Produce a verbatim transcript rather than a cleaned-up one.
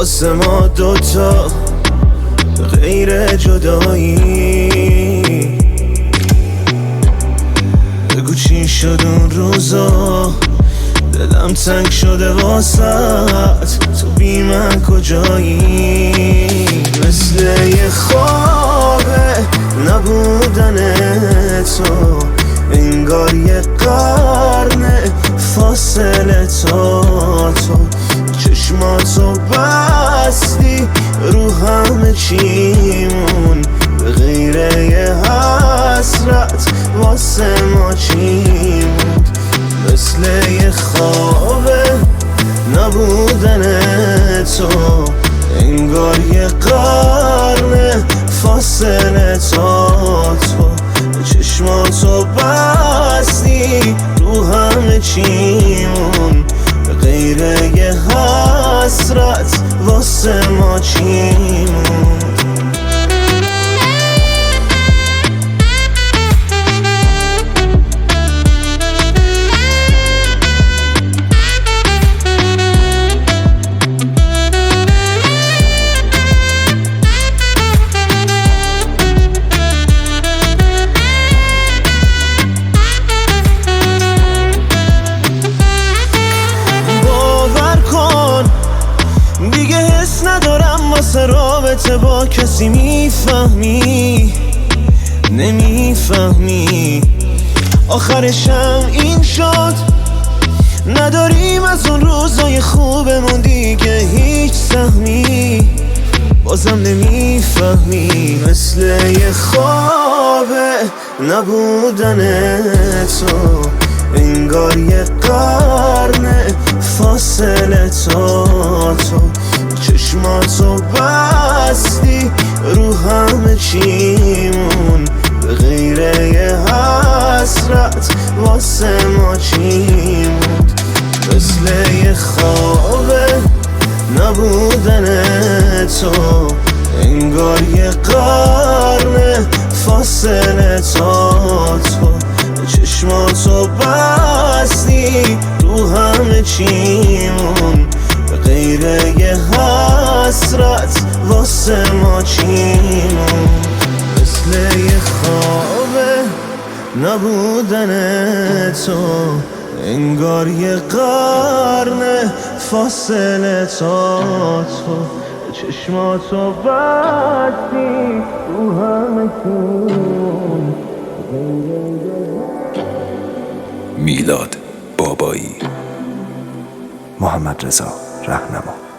واسه ما دوتا غیر جدایی. بگو چی شد اون روزا، دلم تنگ شده واسط، تو بی من کجایی؟ مثل یه خوابه نبودن تو، انگار یه قرنه فاصله تا تو. چشماتو بستی رو همه چیمون، به غیر یه حسرت واسه ما چی موند؟ مثل یه خوابه نبودن تو، انگار یه قرنه فاصله تا تو. چشماتو بستی رو همه چیمون، به غیر یه حسرت واسه ما چی موند؟ دیگه حس ندارم واسه رابطه با کسی، میفهمی نمیفهمی؟ آخرشم این شد، نداریم از اون روزای خوبمون دیگه هیچ سهمی، بازم نمیفهمی. مثل یه خوابه نبودن تو، انگار یه قرنه فاصله تا تو. چشماتو بستی رو همه چیمون، به غیر یه حسرت واسه ما چی موند؟ مثل یه خوابه نبودن تو، انگار یه قرنه فاصله تا تو. چشماتو بستی رو همه چیمون، به غیر یه حسرت واسه ما چی موند؟ مثل یه خوابه نبودن تو، انگار یه قرنه فاصله تا تو. چشماتو بستی رو همه چیمون. میلاد بابایی، محمد رضا رهنما.